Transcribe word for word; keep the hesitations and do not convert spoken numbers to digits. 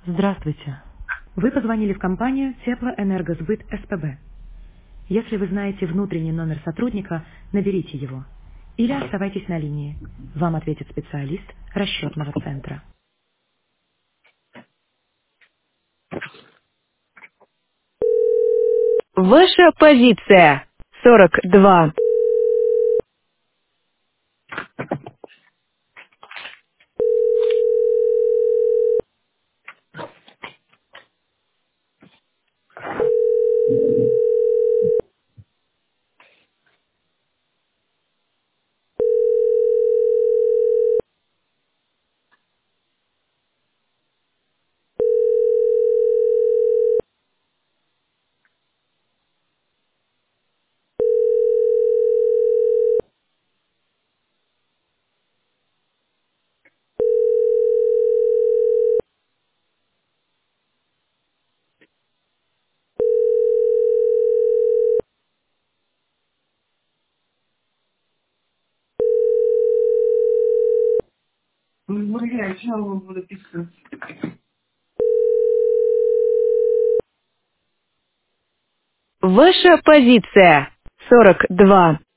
Здравствуйте. Вы позвонили в компанию Теплоэнергосбыт СПБ. Если вы знаете внутренний номер сотрудника, наберите его. Или оставайтесь на линии. Вам ответит специалист расчетного центра. Ваша позиция. сорок два. Бля, что вам буду писать? Ваша позиция. сорок два.